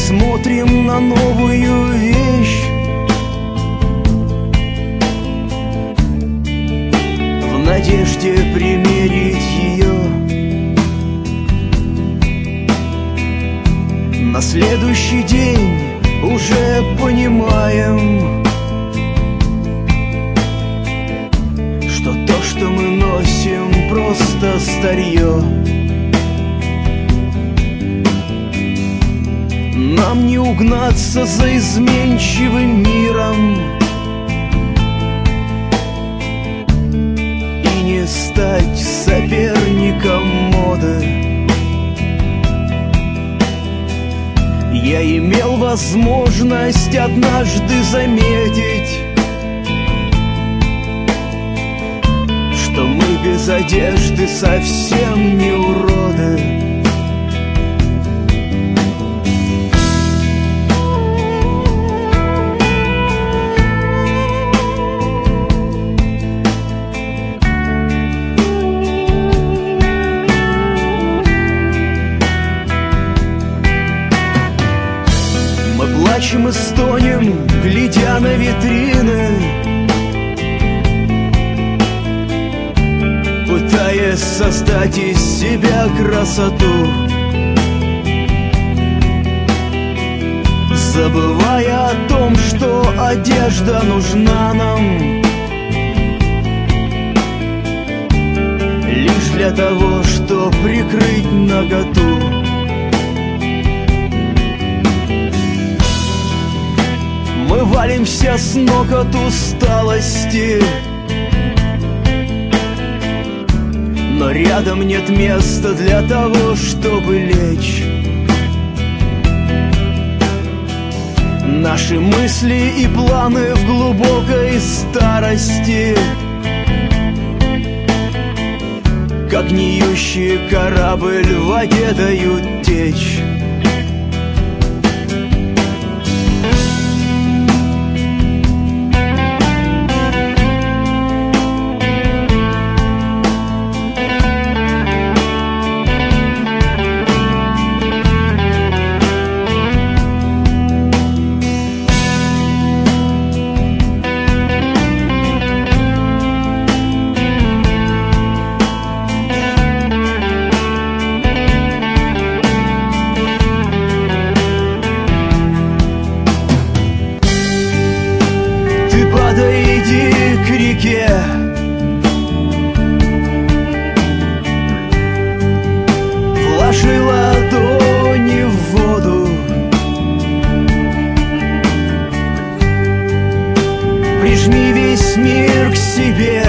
смотрим на новую вещь, в надежде примерить ее. На следующий день уже понимаем, что то, что мы носим, просто старье. Нам не угнаться за изменчивым миром и не стать соперником моды. Я имел возможность однажды заметить, что мы без одежды совсем не уроды. Мы плачем и стонем, глядя на витрины, пытаясь создать из себя красоту, забывая о том, что одежда нужна нам лишь для того, чтобы прикрыть наготу. Мы валимся с ног от усталости, но рядом нет места для того, чтобы лечь. Наши мысли и планы в глубокой старости, как гниющий корабль в воде, дают течь. Подойди к реке, вложи ладони в воду, прижми весь мир к себе,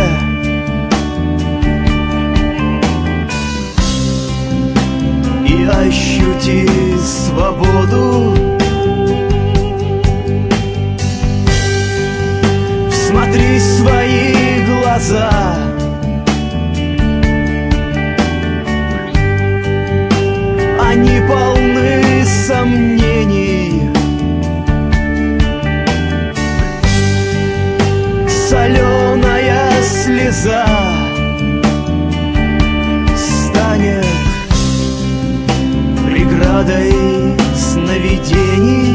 и ощути свободу. Смотри в свои глаза, они полны сомнений. Соленая слеза станет преградой сновидений.